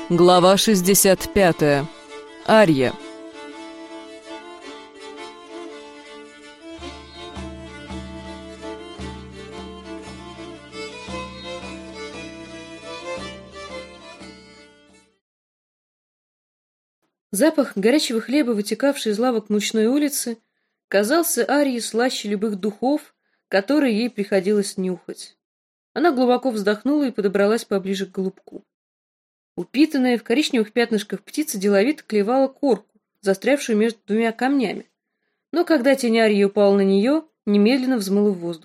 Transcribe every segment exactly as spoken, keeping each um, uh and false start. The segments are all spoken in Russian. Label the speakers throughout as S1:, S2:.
S1: Глава шестьдесят пятая. Арья.
S2: Запах горячего хлеба, вытекавший из лавок мучной улицы, казался Арье слаще любых духов, которые ей приходилось нюхать. Она глубоко вздохнула и подобралась поближе к голубку. Упитанная в коричневых пятнышках птица деловито клевала корку, застрявшую между двумя камнями, но когда тень Арьи упала на нее, немедленно взмыла в воздух.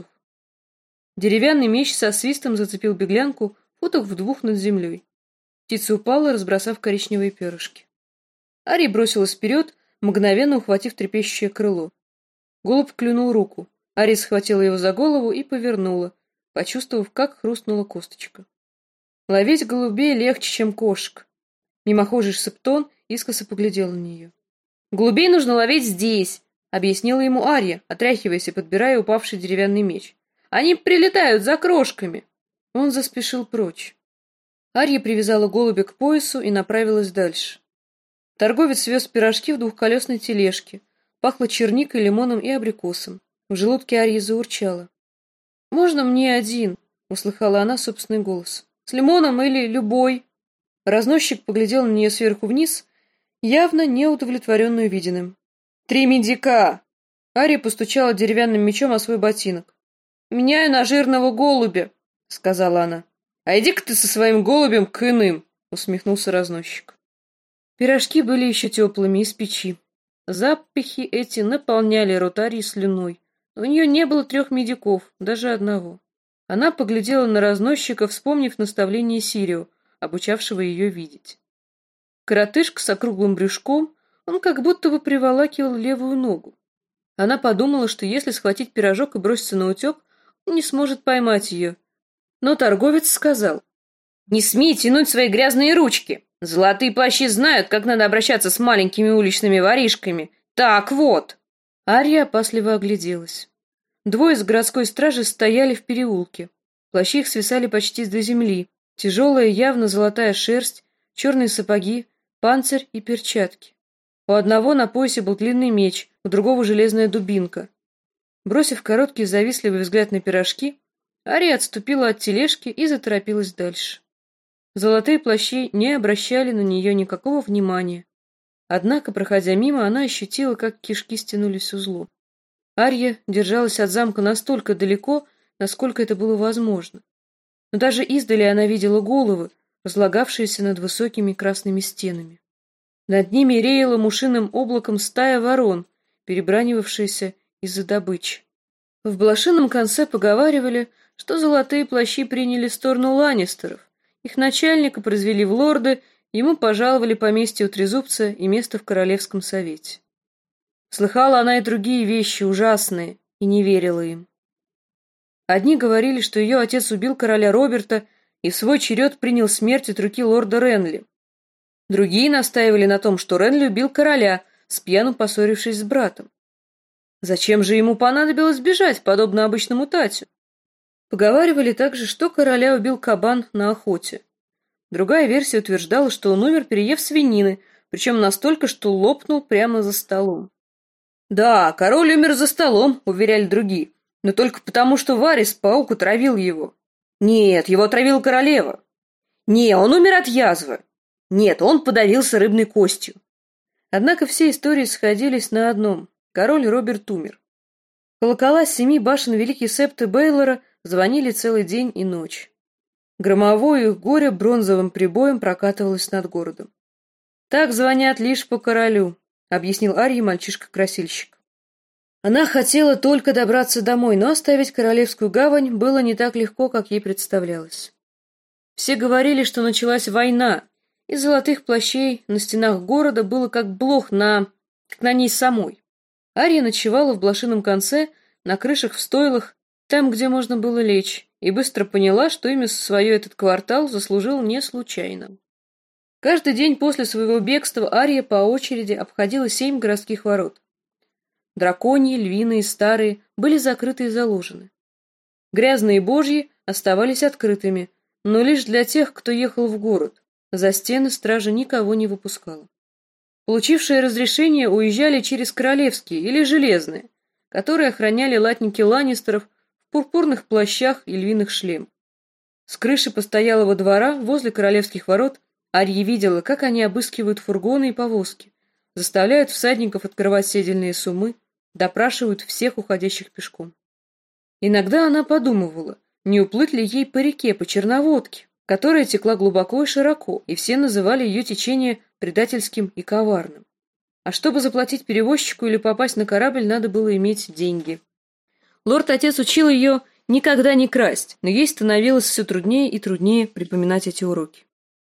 S2: Деревянный меч со свистом зацепил беглянку футах в двух над землей. Птица упала, разбросав коричневые перышки. Арья бросилась вперед, мгновенно ухватив трепещущее крыло. Голубь клюнул руку. Арья схватила его за голову и повернула, почувствовав, как хрустнула косточка. Ловить голубей легче, чем кошек. Мимохожий Септон искоса поглядел на нее. «Голубей нужно ловить здесь», — объяснила ему Арья, отряхиваясь и подбирая упавший деревянный меч. «Они прилетают за крошками». Он заспешил прочь. Арья привязала голубя к поясу и направилась дальше. Торговец вез пирожки в двухколесной тележке. Пахло черникой, лимоном и абрикосом. В желудке Арьи заурчало. «Можно мне один?» — услыхала она собственный голос. «С лимоном или любой?» Разносчик поглядел на нее сверху вниз, явно неудовлетворенную увиденным. «Три медика!» Арья постучала деревянным мечом о свой ботинок. «Меняю на жирного голубя», — сказала она. «А иди-ка ты со своим голубем к иным», — усмехнулся разносчик. Пирожки были еще теплыми из печи. Запахи эти наполняли рот Арьи слюной. У нее не было трех медиков, даже одного. Она поглядела на разносчика, вспомнив наставление Сирио, обучавшего ее видеть. Коротышка с округлым брюшком, он как будто бы приволакивал левую ногу. Она подумала, что если схватить пирожок и броситься на утек, он не сможет поймать ее. Но торговец сказал: «Не смей тянуть свои грязные ручки! Золотые плащи знают, как надо обращаться с маленькими уличными воришками. Так вот!» Арья опасливо огляделась. Двое из городской стражи стояли в переулке. Плащи их свисали почти до земли. Тяжелая, явно золотая шерсть, черные сапоги, панцирь и перчатки. У одного на поясе был длинный меч, у другого железная дубинка. Бросив короткий завистливый взгляд на пирожки, Арья отступила от тележки и заторопилась дальше. Золотые плащи не обращали на нее никакого внимания. Однако, проходя мимо, она ощутила, как кишки стянулись узлом. Арья держалась от замка настолько далеко, насколько это было возможно. Но даже издали она видела головы, разлагавшиеся над высокими красными стенами. Над ними реяла мушиным облаком стая ворон, перебранивавшаяся из-за добычи. В блошином конце поговаривали, что золотые плащи приняли сторону ланнистеров. Их начальника произвели в лорды, ему пожаловали поместье у Трезубца и место в Королевском совете. Слыхала она и другие вещи ужасные, и не верила им. Одни говорили, что ее отец убил короля Роберта и в свой черед принял смерть от руки лорда Ренли. Другие настаивали на том, что Ренли убил короля, спьяну поссорившись с братом. Зачем же ему понадобилось бежать, подобно обычному татю? Поговаривали также, что короля убил кабан на охоте. Другая версия утверждала, что он умер, переев свинины, причем настолько, что лопнул прямо за столом. «Да, король умер за столом», — уверяли другие, но только потому, что Варис, паук, отравил его. «Нет, его отравила королева». «Не, он умер от язвы». «Нет, он подавился рыбной костью». Однако все истории сходились на одном — король Роберт умер. Колокола с семи башен Великий Септы Бейлора звонили целый день и ночь. Громовое их горе бронзовым прибоем прокатывалось над городом. «Так звонят лишь по королю», — объяснил Арье мальчишка-красильщик. Она хотела только добраться домой, но оставить Королевскую гавань было не так легко, как ей представлялось. Все говорили, что началась война, из золотых плащей на стенах города было как блох на... как на ней самой. Арья ночевала в блошином конце, на крышах в стойлах, там, где можно было лечь, и быстро поняла, что имя свое этот квартал заслужил не случайно. Каждый день после своего бегства Арья по очереди обходила семь городских ворот. Драконьи, львиные, старые были закрыты и заложены. Грязные божьи оставались открытыми, но лишь для тех, кто ехал в город. За стены стража никого не выпускала. Получившие разрешение уезжали через Королевские или Железные, которые охраняли латники Ланнистеров в пурпурных плащах и львиных шлемах. С крыши постоялого двора возле Королевских ворот Арья видела, как они обыскивают фургоны и повозки, заставляют всадников открывать седельные суммы, допрашивают всех уходящих пешком. Иногда она подумывала, не уплыть ли ей по реке, по Черноводке, которая текла глубоко и широко, и все называли ее течение предательским и коварным. А чтобы заплатить перевозчику или попасть на корабль, надо было иметь деньги. Лорд-отец учил ее никогда не красть, но ей становилось все труднее и труднее припоминать эти уроки.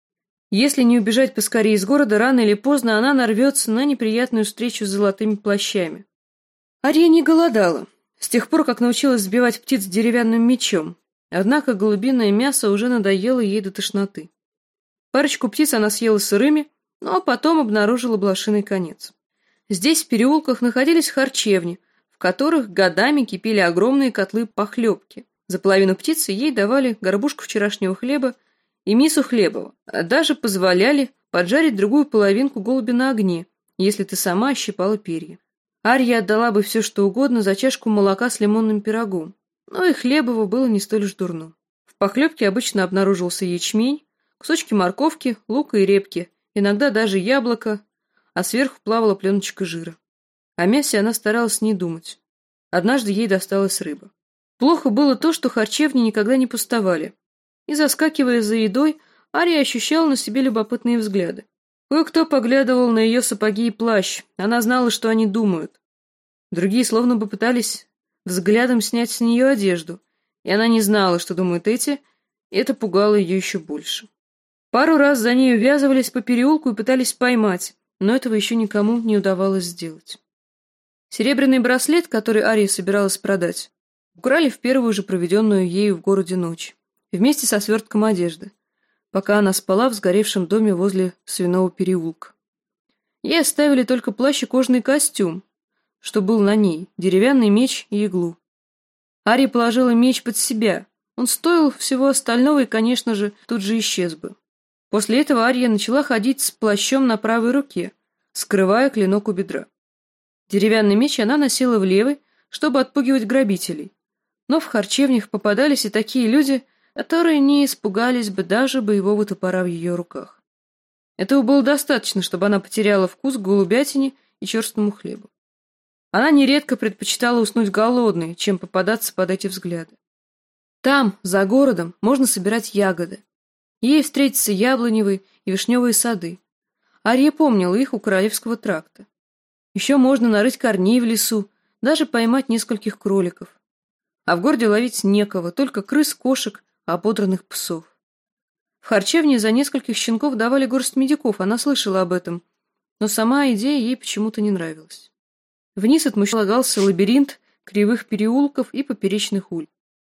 S2: Если не убежать поскорее из города, рано или поздно она нарвется на неприятную встречу с золотыми плащами. Арья не голодала, с тех пор, как научилась сбивать птиц деревянным мечом, однако голубиное мясо уже надоело ей до тошноты. Парочку птиц она съела сырыми, но потом обнаружила блошиный конец. Здесь в переулках находились харчевни, в которых годами кипели огромные котлы похлебки. За половину птицы ей давали горбушку вчерашнего хлеба и мису хлебова, а даже позволяли поджарить другую половинку голуби на огне, если ты сама ощипала перья. Арья отдала бы все, что угодно за чашку молока с лимонным пирогом, но и хлебово было не столь уж дурно. В похлебке обычно обнаружился ячмень, кусочки морковки, лука и репки, иногда даже яблоко, а сверху плавала пленочка жира. О мясе она старалась не думать. Однажды ей досталась рыба. Плохо было то, что харчевни никогда не пустовали. И, заскакивая за едой, Арья ощущала на себе любопытные взгляды. Кое-кто поглядывал на ее сапоги и плащ, она знала, что они думают. Другие словно бы пытались взглядом снять с нее одежду, и она не знала, что думают эти, и это пугало ее еще больше. Пару раз за ней увязывались по переулку и пытались поймать, но этого еще никому не удавалось сделать. Серебряный браслет, который Арья собиралась продать, украли в первую же проведенную ею в городе ночь, вместе со свертком одежды, пока она спала в сгоревшем доме возле свиного переулка. Ей оставили только плащ и кожаный костюм, что был на ней, деревянный меч и иглу. Арья положила меч под себя, он стоил всего остального и, конечно же, тут же исчез бы. После этого Арья начала ходить с плащом на правой руке, скрывая клинок у бедра. Деревянный меч она носила в левой, чтобы отпугивать грабителей. Но в харчевнях попадались и такие люди, которые не испугались бы даже боевого топора в ее руках. Этого было достаточно, чтобы она потеряла вкус к голубятине и черствому хлебу. Она нередко предпочитала уснуть голодной, чем попадаться под эти взгляды. Там, за городом, можно собирать ягоды. Ей встретятся яблоневые и вишневые сады. Арья помнила их у Королевского тракта. Еще можно нарыть корней в лесу, даже поймать нескольких кроликов. А в городе ловить некого, только крыс, кошек, ободранных псов. В харчевне за нескольких щенков давали горсть медиков, она слышала об этом, но сама идея ей почему-то не нравилась. Вниз от мужчин лагался лабиринт кривых переулков и поперечных улиц.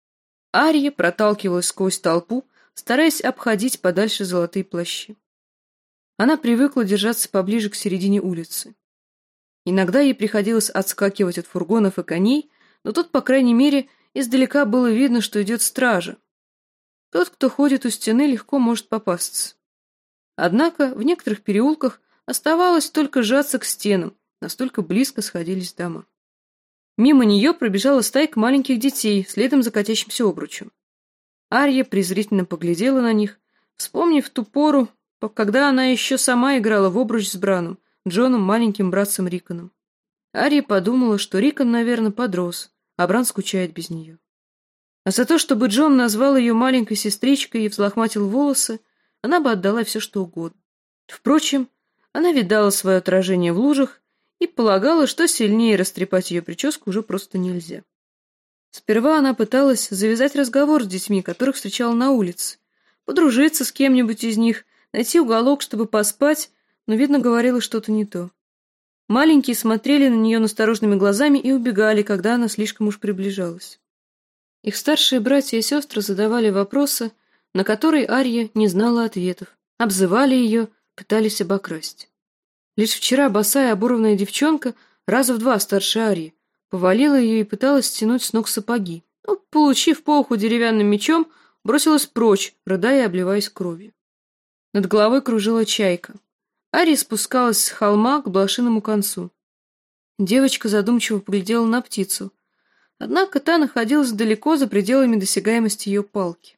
S2: Арья проталкивалась сквозь толпу, стараясь обходить подальше золотые плащи. Она привыкла держаться поближе к середине улицы. Иногда ей приходилось отскакивать от фургонов и коней, но тут, по крайней мере, издалека было видно, что идет стража. Тот, кто ходит у стены, легко может попасться. Однако в некоторых переулках оставалось только сжаться к стенам, настолько близко сходились дома. Мимо нее пробежала стайка маленьких детей, следом за катящимся обручем. Арья презрительно поглядела на них, вспомнив ту пору, когда она еще сама играла в обруч с Браном, Джоном, маленьким братцем Риконом. Арья подумала, что Рикон, наверное, подрос, а Бран скучает без нее. А за то, чтобы Джон назвал ее маленькой сестричкой и взлохматил волосы, она бы отдала все, что угодно. Впрочем, она видала свое отражение в лужах и полагала, что сильнее растрепать ее прическу уже просто нельзя. Сперва она пыталась завязать разговор с детьми, которых встречала на улице, подружиться с кем-нибудь из них, найти уголок, чтобы поспать, но, видно, говорила что-то не то. Маленькие смотрели на нее настороженными глазами и убегали, когда она слишком уж приближалась. Их старшие братья и сестры задавали вопросы, на которые Арья не знала ответов, обзывали ее, пытались обокрасть. Лишь вчера босая оборванная девчонка, раза в два старше Арьи, повалила ее и пыталась стянуть с ног сапоги, но, получив по уху деревянным мечом, бросилась прочь, рыдая и обливаясь кровью. Над головой кружила чайка. Ария спускалась с холма к блошиному концу. Девочка задумчиво поглядела на птицу, однако та находилась далеко за пределами досягаемости ее палки.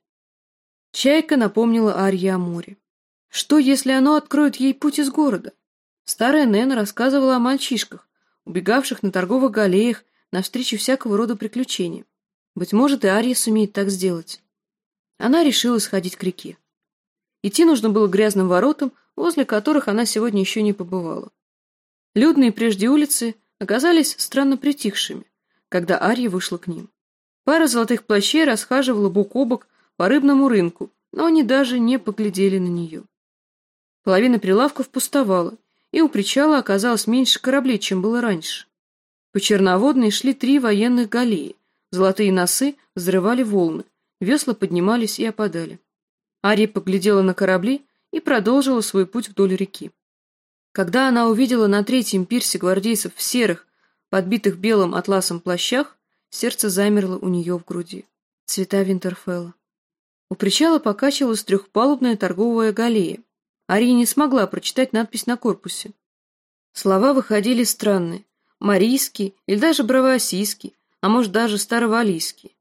S2: Чайка напомнила Арье о море. Что, если оно откроет ей путь из города? Старая Нена рассказывала о мальчишках, убегавших на торговых галеях навстречу всякого рода приключениям. Быть может, и Ария сумеет так сделать. Она решила сходить к реке. Идти нужно было к грязным воротам, возле которых она сегодня еще не побывала. Людные прежде улицы оказались странно притихшими, когда Ария вышла к ним. Пара золотых плащей расхаживала бок о бок по рыбному рынку, но они даже не поглядели на нее. Половина прилавков пустовала, и у причала оказалось меньше кораблей, чем было раньше. По Черноводной шли три военных галеи, золотые носы взрывали волны, весла поднимались и опадали. Ария поглядела на корабли и продолжила свой путь вдоль реки. Когда она увидела на третьем пирсе гвардейцев в серых, подбитых белым атласом плащах, сердце замерло у нее в груди. Цвета Винтерфелла. У причала покачивалась трехпалубная торговая галея. Ария не смогла прочитать надпись на корпусе. Слова выходили странные. Марийский или даже бравоосийский, а может даже старовалийский.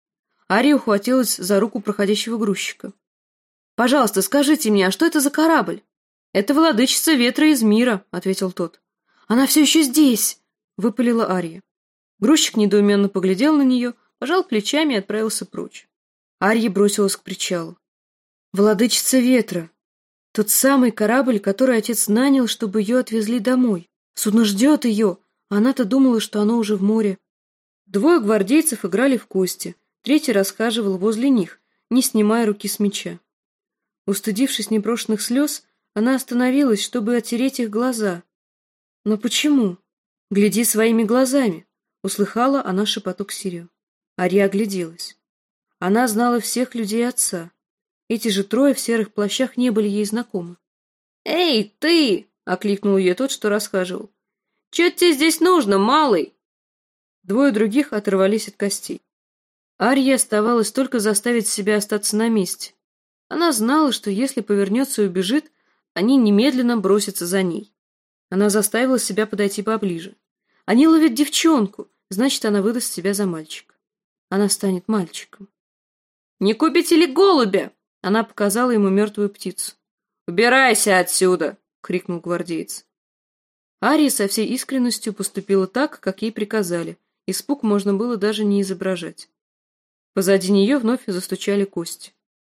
S2: Ария ухватилась за руку проходящего грузчика. «Пожалуйста, скажите мне, а что это за корабль?» «Это владычица ветра из мира», — ответил тот. «Она все еще здесь!» — выпалила Ария. Грузчик недоуменно поглядел на нее, пожал плечами и отправился прочь. Ария бросилась к причалу. «Владычица ветра! Тот самый корабль, который отец нанял, чтобы ее отвезли домой. Судно ждет ее, а она-то думала, что оно уже в море». Двое гвардейцев играли в кости, третий расхаживал возле них, не снимая руки с меча. Устыдившись непрошенных слез, она остановилась, чтобы оттереть их глаза. «Но почему? Гляди своими глазами!» — услыхала она шепоток Сирио. Ария огляделась. Она знала всех людей отца. Эти же трое в серых плащах не были ей знакомы. «Эй, ты!» — окликнул ее тот, что расхаживал. «Чё тебе здесь нужно, малый?» Двое других оторвались от костей. Арье оставалось только заставить себя остаться на месте. Она знала, что если повернется и убежит, они немедленно бросятся за ней. Она заставила себя подойти поближе. Они ловят девчонку, значит, она выдаст себя за мальчика. Она станет мальчиком. «Не купите ли голубя?» Она показала ему мертвую птицу. «Убирайся отсюда!» — крикнул гвардеец. Ария со всей искренностью поступила так, как ей приказали. Испуг можно было даже не изображать. Позади нее вновь застучали кости.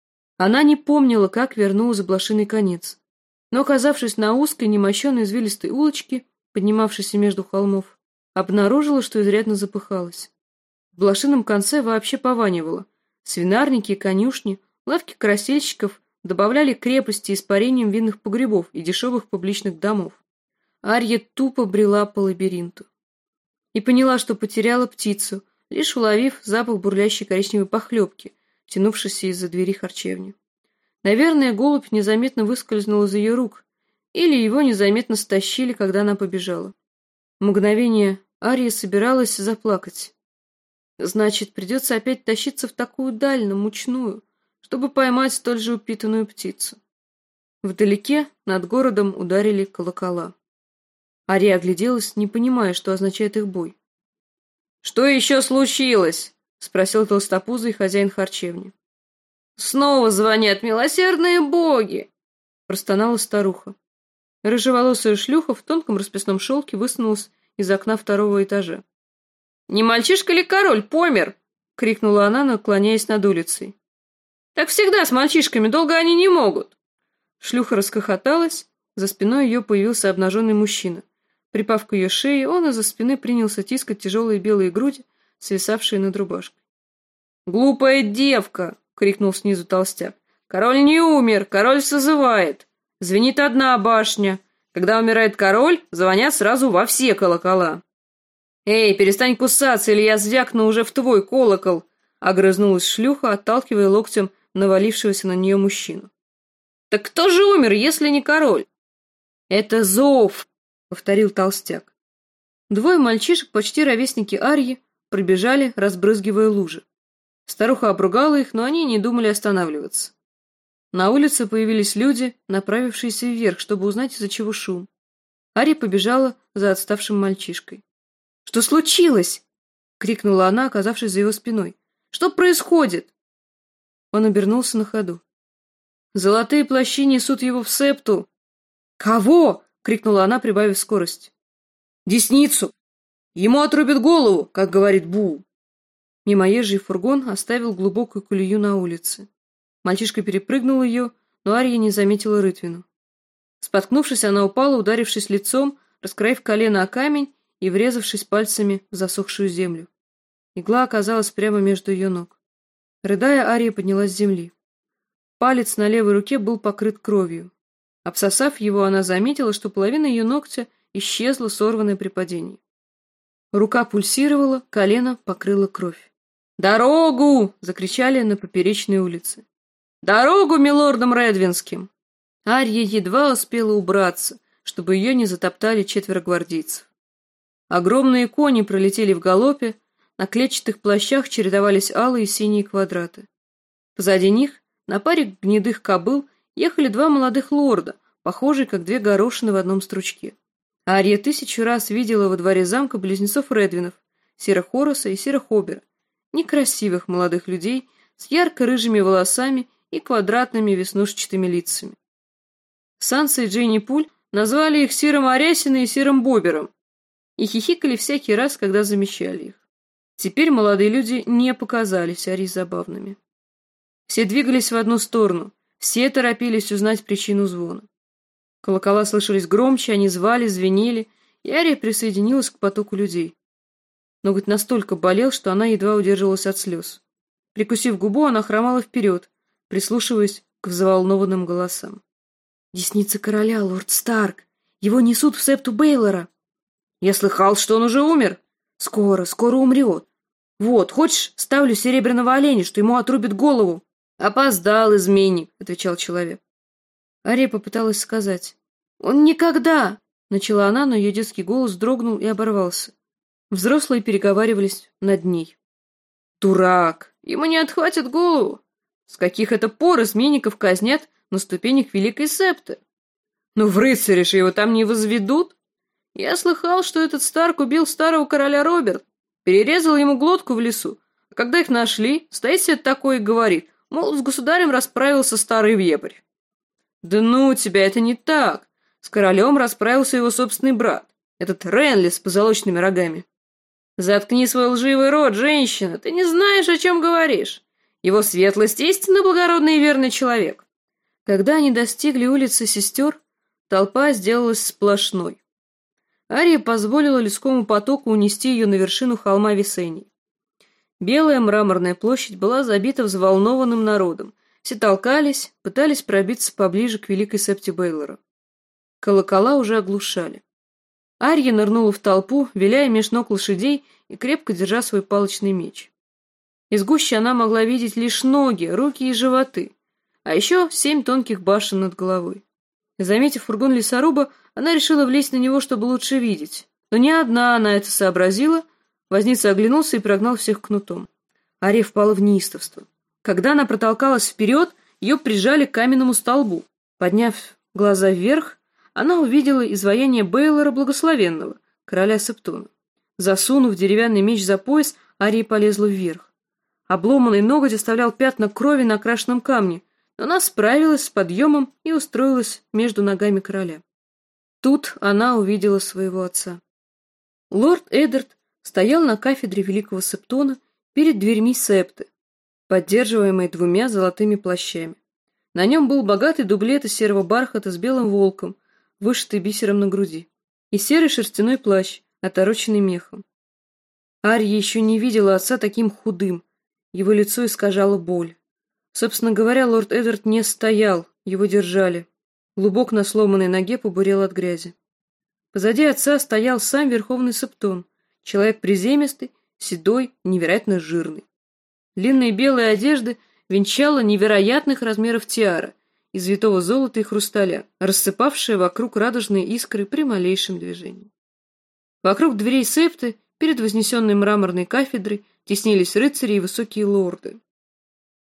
S2: Она не помнила, как вернулась в блошиный конец, но, оказавшись на узкой, немощенной извилистой улочке, поднимавшейся между холмов, обнаружила, что изрядно запыхалась. В блошином конце вообще пованивало. Свинарники и конюшни, лавки красильщиков добавляли крепости испарением винных погребов и дешевых публичных домов. Арья тупо брела по лабиринту. И поняла, что потеряла птицу, лишь уловив запах бурлящей коричневой похлебки, тянувшейся из-за двери харчевни. Наверное, голубь незаметно выскользнул из ее рук, или его незаметно стащили, когда она побежала. В мгновение Ария собиралась заплакать. Значит, придется опять тащиться в такую даль, на мучную, чтобы поймать столь же упитанную птицу. Вдалеке над городом ударили колокола. Ария огляделась, не понимая, что означает их бой. «Что еще случилось?» — спросил толстопузый хозяин харчевни. «Снова звонят милосердные боги!» — простонала старуха. Рыжеволосая шлюха в тонком расписном шелке высунулась из окна второго этажа. «Не мальчишка ли король помер?» — крикнула она, наклоняясь над улицей. «Так всегда с мальчишками, долго они не могут!» Шлюха расхохоталась, за спиной ее появился обнаженный мужчина. Припав к ее шее, он из-за спины принялся тискать тяжелые белые груди, свисавшие над рубашкой. «Глупая девка!» — крикнул снизу толстяк. «Король не умер, король созывает. Звенит одна башня. Когда умирает король, звонят сразу во все колокола». «Эй, перестань кусаться, или я звякну уже в твой колокол!» — огрызнулась шлюха, отталкивая локтем навалившегося на нее мужчину. «Так кто же умер, если не король?» «Это зов!» — повторил толстяк. Двое мальчишек, почти ровесники Арьи, пробежали, разбрызгивая лужи. Старуха обругала их, но они не думали останавливаться. На улице появились люди, направившиеся вверх, чтобы узнать, из-за чего шум. Ария побежала за отставшим мальчишкой. «Что случилось?» — крикнула она, оказавшись за его спиной. «Что происходит?» Он обернулся на ходу. «Золотые плащи несут его в септу!» «Кого?» — крикнула она, прибавив скорость. «Десницу! Ему отрубят голову, как говорит Бу!» Мимоезжий фургон оставил глубокую колею на улице. Мальчишка перепрыгнул ее, но Ария не заметила рытвину. Споткнувшись, она упала, ударившись лицом, раскроив колено о камень и врезавшись пальцами в засохшую землю. Игла оказалась прямо между ее ног. Рыдая, Ария поднялась с земли. Палец на левой руке был покрыт кровью. Обсосав его, она заметила, что половина ее ногтя исчезла, сорванная при падении. Рука пульсировала, колено покрыло кровь. «Дорогу!» — закричали на поперечной улице. «Дорогу милордам Редвинским!» Ария едва успела убраться, чтобы ее не затоптали четверо гвардейцев. Огромные кони пролетели в галопе, на клетчатых плащах чередовались алые и синие квадраты. Позади них, на паре гнедых кобыл, ехали два молодых лорда, похожие, как две горошины в одном стручке. Ария тысячу раз видела во дворе замка близнецов Редвинов, Сира Хораса и Сира Хобера, некрасивых молодых людей с ярко-рыжими волосами и квадратными веснушчатыми лицами. Санса и Дженни Пуль назвали их Сиром Арясиной и Сиром Бобером и хихикали всякий раз, когда замещали их. Теперь молодые люди не показались Арии забавными. Все двигались в одну сторону, все торопились узнать причину звона. Колокола слышались громче, они звали, звенели, и Ария присоединилась к потоку людей. Ноготь настолько болел, что она едва удерживалась от слез. Прикусив губу, она хромала вперед, прислушиваясь к взволнованным голосам. «Десница короля, лорд Старк! Его несут в септу Бейлора!» «Я слыхал, что он уже умер!» «Скоро, скоро умрет! Вот, хочешь, ставлю серебряного оленя, что ему отрубит голову!» «Опоздал, изменник!» — отвечал человек. Ария попыталась сказать. «Он никогда!» — начала она, но ее детский голос дрогнул и оборвался. Взрослые переговаривались над ней. «Дурак! Ему не отхватят голову! С каких это пор изменников казнят на ступенях Великой Септы? Ну, в рыцаре же его там не возведут! Я слыхал, что этот Старк убил старого короля Роберт, перерезал ему глотку в лесу, а когда их нашли, стоит себе такой и говорит, мол, с государем расправился старый вепрь. Да ну тебя, это не так! С королем расправился его собственный брат, этот Ренли с позолоченными рогами. Заткни свой лживый рот, женщина, ты не знаешь, о чем говоришь. Его светлость истинно благородный и верный человек». Когда они достигли улицы Сестер, толпа сделалась сплошной. Ария позволила людскому потоку унести ее на вершину холма Весений. Белая мраморная площадь была забита взволнованным народом. Все толкались, пытались пробиться поближе к Великой Септе Бейлора. Колокола уже оглушали. Ария нырнула в толпу, виляя меж ног лошадей и крепко держа свой палочный меч. Из гущи она могла видеть лишь ноги, руки и животы, а еще семь тонких башен над головой. Заметив фургон лесоруба, она решила влезть на него, чтобы лучше видеть. Но не одна она это сообразила. Возница оглянулся и прогнал всех кнутом. Ария впала в неистовство. Когда она протолкалась вперед, ее прижали к каменному столбу. Подняв глаза вверх, она увидела изваяние Бейлора Благословенного, короля Септона. Засунув деревянный меч за пояс, Ария полезла вверх. Обломанный ноготь оставлял пятна крови на окрашенном камне, но она справилась с подъемом и устроилась между ногами короля. Тут она увидела своего отца. Лорд Эддард стоял на кафедре Великого Септона перед дверьми септы, поддерживаемой двумя золотыми плащами. На нем был богатый дублет из серого бархата с белым волком, вышитый бисером на груди, и серый шерстяной плащ, отороченный мехом. Ария еще не видела отца таким худым, его лицо искажало боль. Собственно говоря, лорд Эддард не стоял, его держали. Лубок на сломанной ноге побурел от грязи. Позади отца стоял сам Верховный Септон, человек приземистый, седой, невероятно жирный. Длинные белые одежды венчала невероятных размеров тиара из витого золота и хрусталя, рассыпавшая вокруг радужные искры при малейшем движении. Вокруг дверей септы, перед вознесенной мраморной кафедрой, теснились рыцари и высокие лорды.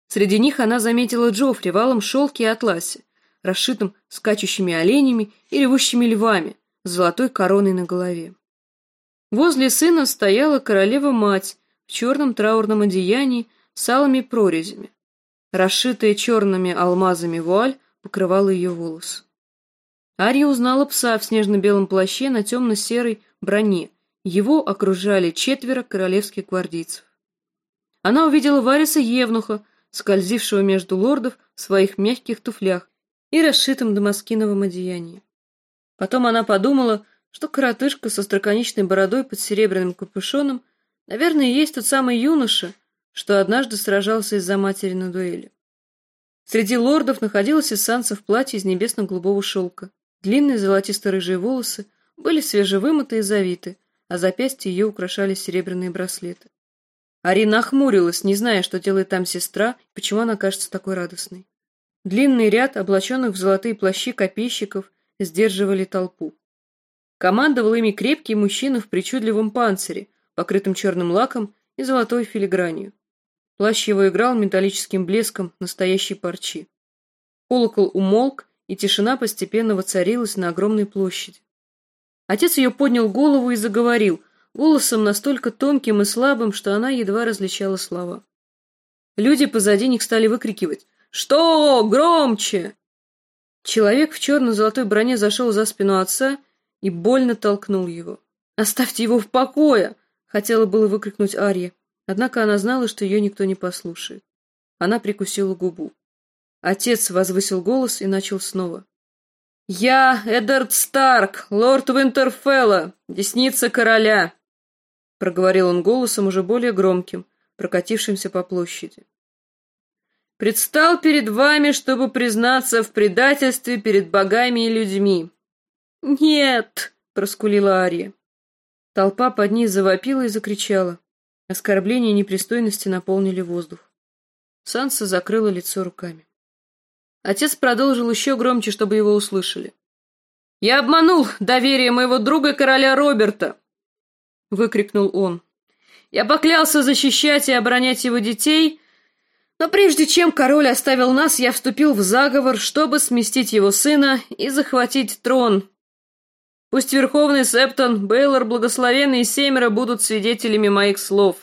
S2: Среди них она заметила Джофри в алом шелке и атласе, расшитым скачущими оленями и ревущими львами, с золотой короной на голове. Возле сына стояла королева-мать в черном траурном одеянии с алыми прорезями. Расшитая черными алмазами вуаль покрывала ее волосы. Ария узнала пса в снежно-белом плаще на темно-серой броне. Его окружали четверо королевских гвардейцев. Она увидела Вариса Евнуха, скользившего между лордов в своих мягких туфлях и расшитом дамаскиновом одеянии. Потом она подумала, что коротышка со остроконечной бородой под серебряным капюшоном, наверное, и есть тот самый юноша, что однажды сражался из-за матери на дуэли. Среди лордов находилась и Санса в платье из небесно-голубого шелка. Длинные золотисто-рыжие волосы были свежевымыты и завиты, а запястья ее украшали серебряные браслеты. Ария нахмурилась, не зная, что делает там сестра, и почему она кажется такой радостной. Длинный ряд облаченных в золотые плащи копейщиков сдерживали толпу. Командовал ими крепкий мужчина в причудливом панцире, покрытым черным лаком и золотой филигранью. Плащ его играл металлическим блеском настоящей парчи. Колокол умолк, и тишина постепенно воцарилась на огромной площади. Отец ее поднял голову и заговорил, голосом настолько тонким и слабым, что она едва различала слова. Люди позади них стали выкрикивать: «Что? Громче!» Человек в черно-золотой броне зашел за спину отца и больно толкнул его. «Оставьте его в покое!» — хотела было выкрикнуть Ария, однако она знала, что ее никто не послушает. Она прикусила губу. Отец возвысил голос и начал снова. «Я Эддард Старк, лорд Винтерфелла, десница короля!» Проговорил он голосом уже более громким, прокатившимся по площади. «Предстал перед вами, чтобы признаться в предательстве перед богами и людьми». «Нет!» — проскулила Ария. Толпа под ней завопила и закричала. Оскорбления и непристойности наполнили воздух. Санса закрыла лицо руками. Отец продолжил еще громче, чтобы его услышали. «Я обманул доверие моего друга короля Роберта!» — выкрикнул он. «Я поклялся защищать и оборонять его детей, но прежде чем король оставил нас, я вступил в заговор, чтобы сместить его сына и захватить трон. Пусть Верховный Септон, Бейлор Благословенный и семеро будут свидетелями моих слов.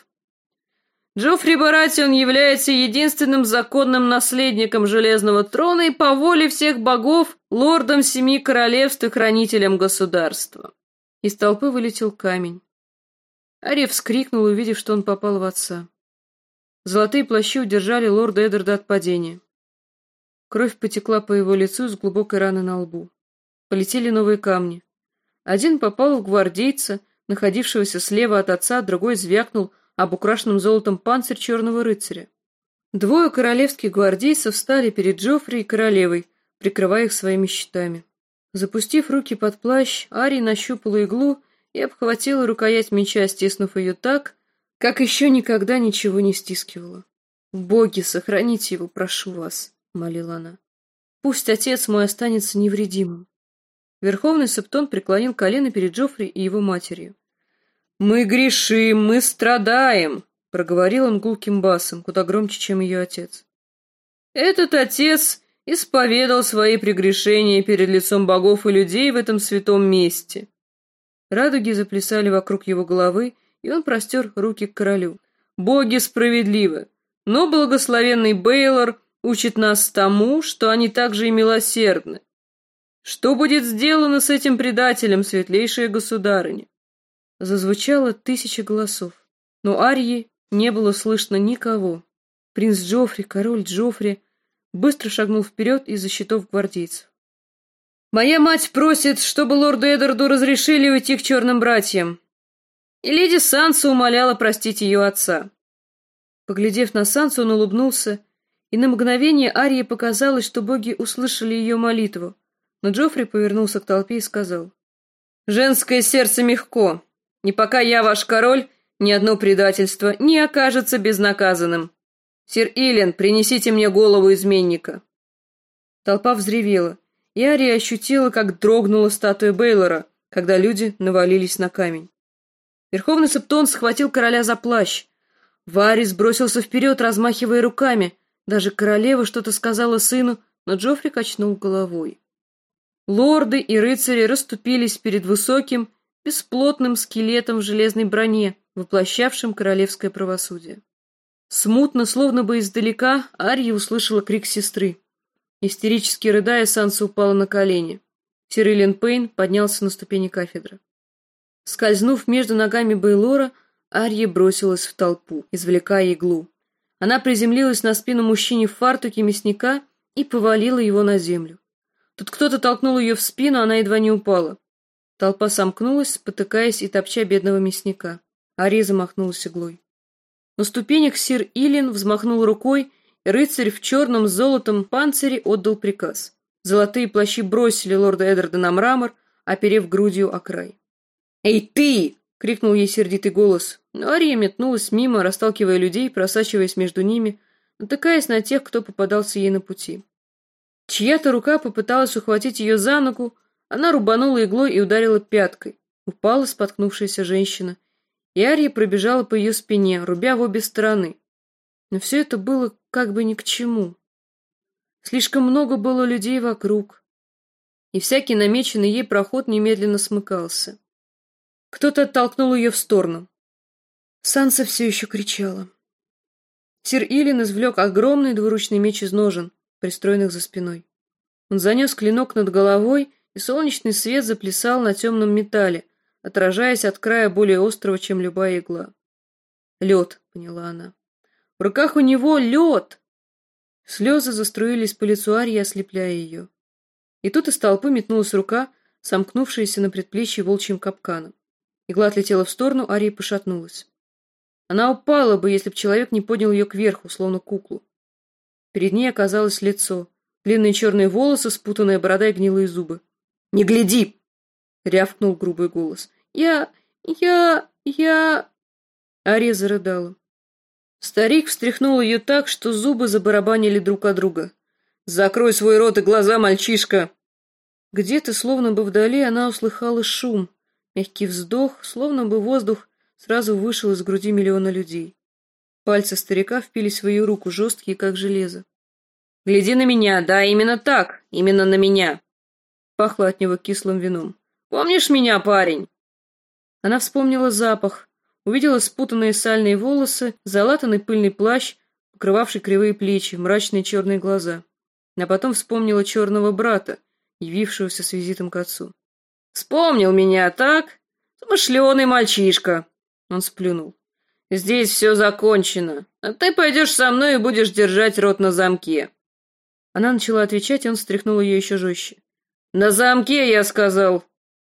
S2: Джоффри Баратион является единственным законным наследником Железного трона и по воле всех богов лордом семи королевств и хранителем государства». Из толпы вылетел камень. Ария вскрикнула, увидев, что он попал в отца. Золотые плащи удержали лорда Эддарда от падения. Кровь потекла по его лицу из глубокой раны на лбу. Полетели новые камни. Один попал в гвардейца, находившегося слева от отца, другой звякнул об украшенном золотом панцирь черного рыцаря. Двое королевских гвардейцев встали перед Джоффри и королевой, прикрывая их своими щитами. Запустив руки под плащ, Ария нащупала иглу и обхватила рукоять меча, стиснув ее так, как еще никогда ничего не стискивала. «Боги, сохраните его, прошу вас», — молила она. «Пусть отец мой останется невредимым». Верховный Септон преклонил колено перед Джоффри и его матерью. «Мы грешим, мы страдаем», — проговорил он гулким басом, куда громче, чем ее отец. «Этот отец исповедал свои прегрешения перед лицом богов и людей в этом святом месте». Радуги заплясали вокруг его головы, и он простер руки к королю. «Боги справедливы, но благословенный Бейлор учит нас тому, что они также и милосердны. Что будет сделано с этим предателем, светлейшая государыня?» Зазвучало тысяча голосов, но Арии не было слышно никого. Принц Джоффри, король Джоффри, быстро шагнул вперед из-за щитов гвардейцев. «Моя мать просит, чтобы лорду Эддарду разрешили уйти к черным братьям». И леди Санса умоляла простить ее отца. Поглядев на Сансу, он улыбнулся, и на мгновение Арии показалось, что боги услышали ее молитву, но Джоффри повернулся к толпе и сказал: «Женское сердце мягко, и пока я ваш король, ни одно предательство не окажется безнаказанным. Сир Илен, принесите мне голову изменника». Толпа взревела, и Ария ощутила, как дрогнула статуя Бейлора, когда люди навалились на камень. Верховный Септон схватил короля за плащ. Варис бросился вперед, размахивая руками. Даже королева что-то сказала сыну, но Джоффри качнул головой. Лорды и рыцари расступились перед высоким, бесплотным скелетом в железной броне, воплощавшим королевское правосудие. Смутно, словно бы издалека, Арья услышала крик сестры. Истерически рыдая, Санса упала на колени. Сир Илиан Пейн поднялся на ступени кафедры. Скользнув между ногами Бейлора, Арья бросилась в толпу, извлекая иглу. Она приземлилась на спину мужчине в фартуке мясника и повалила его на землю. Тут кто-то толкнул ее в спину, она едва не упала. Толпа сомкнулась, спотыкаясь и топча бедного мясника. Арья замахнулась иглой. На ступенях сир Илиан взмахнул рукой, и рыцарь в черном с золотом панцире отдал приказ. Золотые плащи бросили лорда Эддарда на мрамор, оперев грудью о край. «Эй, ты!» — крикнул ей сердитый голос, но Арья метнулась мимо, расталкивая людей, просачиваясь между ними, натыкаясь на тех, кто попадался ей на пути. Чья-то рука попыталась ухватить ее за ногу, она рубанула иглой и ударила пяткой. Упала споткнувшаяся женщина, и Арья пробежала по ее спине, рубя в обе стороны. Но все это было как бы ни к чему. Слишком много было людей вокруг, и всякий намеченный ей проход немедленно смыкался. Кто-то оттолкнул ее в сторону. Санса все еще кричала. Сир Илиан извлек огромный двуручный меч из ножен, пристроенных за спиной. Он занес клинок над головой, и солнечный свет заплясал на темном металле, отражаясь от края более острого, чем любая игла. «Лед», — поняла она. «В руках у него лед!» Слезы заструились по лицу Арьи, ослепляя ее. И тут из толпы метнулась рука, сомкнувшаяся на предплечье волчьим капканом. Игла отлетела в сторону, Арья пошатнулась. Она упала бы, если б человек не поднял ее кверху, словно куклу. Перед ней оказалось лицо, длинные черные волосы, спутанная борода и гнилые зубы. «Не гляди!» — рявкнул грубый голос. «Я... я... я...» Арья зарыдала. Старик встряхнул ее так, что зубы забарабанили друг от друга. «Закрой свой рот и глаза, мальчишка!» Где-то, словно бы вдали, она услыхала шум, мягкий вздох, словно бы воздух сразу вышел из груди миллиона людей. Пальцы старика впились в ее руку, жесткие, как железо. «Гляди на меня, да, именно так, именно на меня!» Пахло от него кислым вином. «Помнишь меня, парень?» Она вспомнила запах, увидела спутанные сальные волосы, залатанный пыльный плащ, покрывавший кривые плечи, мрачные черные глаза. А потом вспомнила черного брата, явившегося с визитом к отцу. «Вспомнил меня, так? Смышленый мальчишка!» Он сплюнул. «Здесь все закончено, а ты пойдешь со мной и будешь держать рот на замке». Она начала отвечать, и он встряхнул ее еще жестче. «На замке, я сказал!»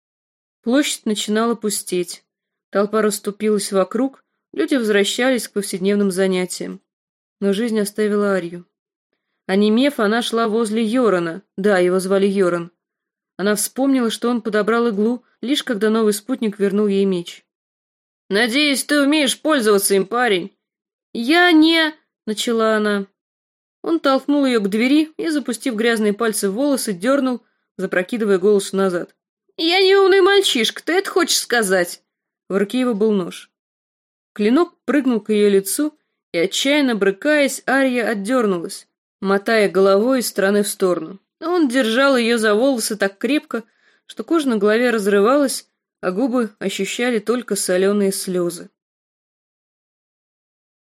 S2: Площадь начинала пустеть. Толпа расступилась вокруг, люди возвращались к повседневным занятиям. Но жизнь оставила Арью. Онемев, она шла возле Йорона. Да, его звали Йорон. Она вспомнила, что он подобрал иглу, лишь когда новый спутник вернул ей меч. «Надеюсь, ты умеешь пользоваться им, парень?» «Я не...» — начала она. Он толкнул ее к двери и, запустив грязные пальцы в волосы, дернул, запрокидывая голову назад. «Я не умный мальчишка, ты это хочешь сказать?» В руке его был нож. Клинок прыгнул к ее лицу, и, отчаянно брыкаясь, Арья отдернулась, мотая головой из стороны в сторону. Он держал ее за волосы так крепко, что кожа на голове разрывалась, а губы ощущали только соленые слезы.